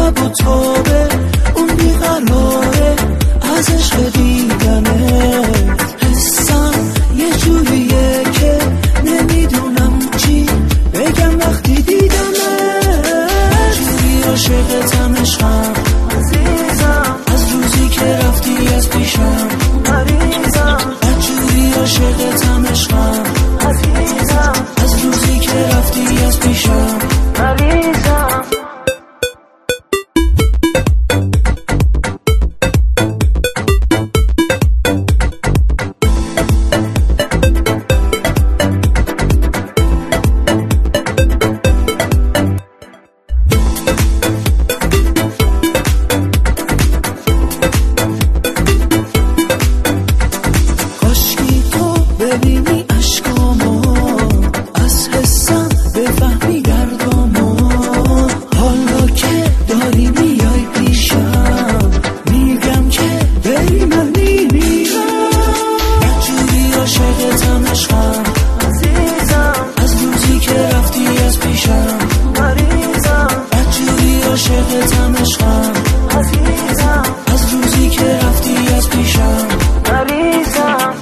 رکب و تابه اون بیقراره از عشق دیدنت. حسم یه جوریه که نمیدونم چی بگم وقتی دیدمت. جوری عاشقتم عشقم عزیزم، از روزی که رفتی از پیشم مریضم. جوری عاشقتم عشقم عزیزم، از روزی که رفتی از پیشم مریضم. ببینی عشقامو از حسم بفهمی دردامو. حالا که داری میای پیشم میگم که بری من میمیرم. جوری عاشقتم عشقم عزیزم، از روزی که رفتی از پیشم مریضم. جوری عاشقتم عشقم عزیزم، از روزی که رفتی از پیشم مریضم.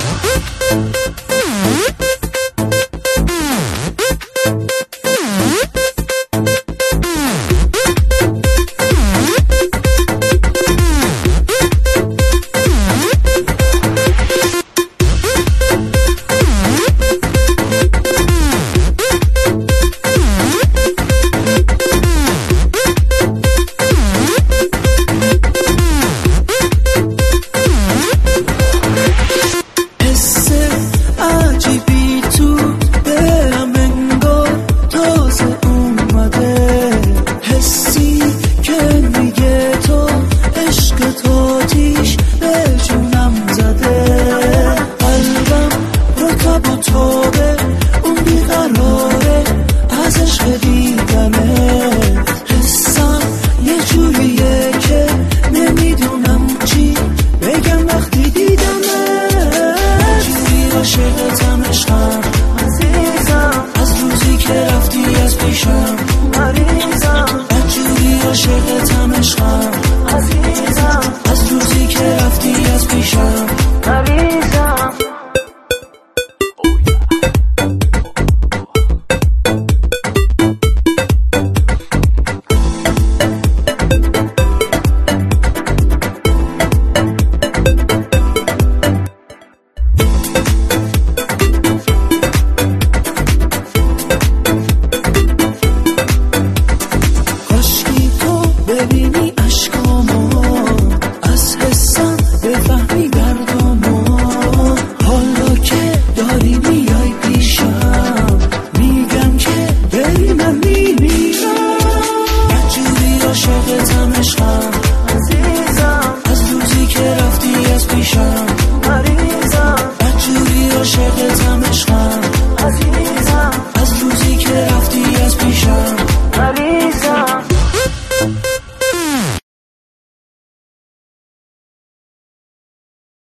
عجیبی تو دلم انگار تازه اومده. حسی که میگه تو عشق تو آتیش به جونم زده. قلبم رکب و تابه اون بیقراره از عشق دیدنت. حسم یه جوریه که نمیدونم چی بگم وقتی دیدمت. جوری عاشقتم عشقم عزیزم، از روزی که رفتی از پیشم مریضم. جوری عاشقتم عشقم عزیزم، از روزی که رفتی از پیشم مریضم. ببینی عشقامو از حسم بفهمی دردامو. حالا که داری میای پیشم میگم که بری من میمیرم. جوری عاشقتم عشقم عزیزم، از روزی که رفتی از پیشم مریضم. جوری عاشقتم عشقم عزیزم، از روزی که رفتی از پیشم مریضم.